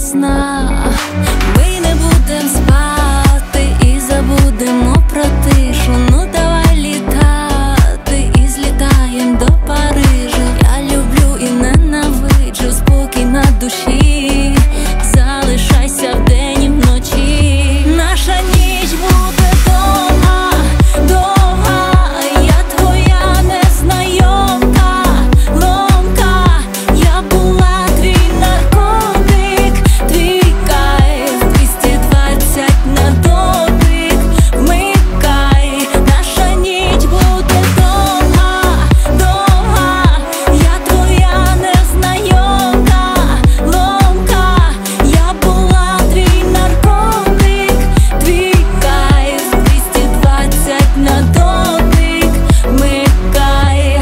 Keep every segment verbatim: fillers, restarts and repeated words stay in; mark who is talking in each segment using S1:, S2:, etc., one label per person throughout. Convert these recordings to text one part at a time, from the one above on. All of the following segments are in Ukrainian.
S1: сна. Ми не будем спати і забудемо про тишу. Ну давай літати і злітаєм до Парижа. Я люблю і ненавиджу, спокій на душі. Залишайся вдень і вночі. Наша ніч буде довга, довга. Я твоя незнайомка, ломка. Я була твій наркотик, твій кайф. Двісті двадцять на дотик, вмикай. Наша ніч буде довга, довга. Я твоя незнайомка, ломка. Я була твій наркотик, твій кайф. Двісті двадцять на дотик, вмикай.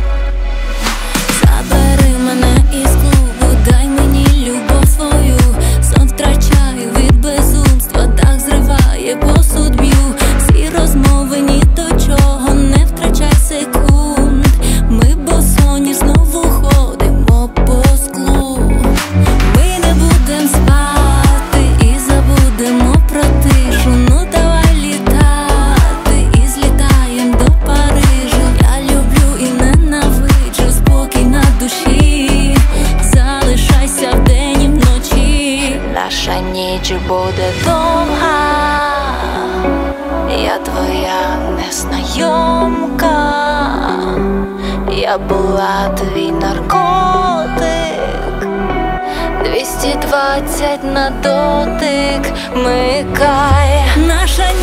S1: Забери мене із клубу, дай мені любов свою. Сон втрачаю від безумства, дах зриває, посуд б'ю. Всі розмови ні до чого, не втрачай секунд. Ми босоніж знову ходимо по склу. Ми не будем спати і забудемо про тишу. Ну давай літати і злітаєм до Парижа. Я люблю і ненавиджу, спокій на душі. Залишайся вдень і вночі. Наша ніч буде довга. Я твоя незнайомка. Я була твій наркотик. Двісті двадцять на дотик, вмикай. Наша